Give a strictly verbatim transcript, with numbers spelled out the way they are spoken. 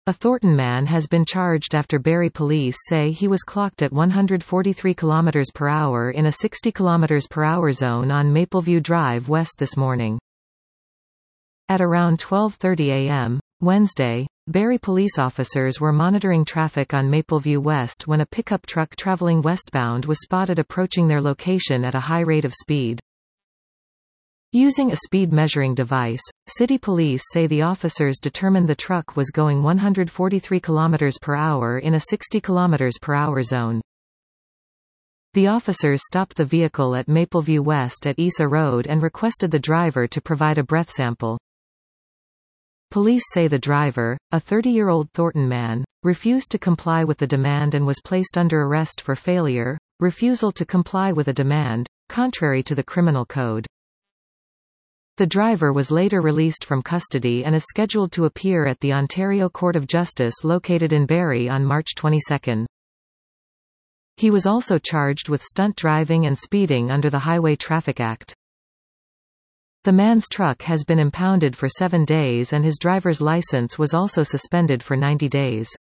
A Thornton man has been charged after Barrie police say he was clocked at one hundred forty-three kilometers per hour in a sixty kilometers per hour zone on Mapleview Drive West this morning. At around twelve thirty a m Wednesday, Barrie police officers were monitoring traffic on Mapleview West when a pickup truck traveling westbound was spotted approaching their location at a high rate of speed. Using a speed measuring device, city police say the officers determined the truck was going one hundred forty-three kilometers per hour in a sixty kilometers per hour zone. The officers stopped the vehicle at Mapleview West at Isa Road and requested the driver to provide a breath sample. Police say the driver, a thirty-year-old Thornton man, refused to comply with the demand and was placed under arrest for failure, refusal to comply with a demand, contrary to the criminal code. The driver was later released from custody and is scheduled to appear at the Ontario Court of Justice located in Barrie on March twenty-second. He was also charged with stunt driving and speeding under the Highway Traffic Act. The man's truck has been impounded for seven days and his driver's license was also suspended for ninety days.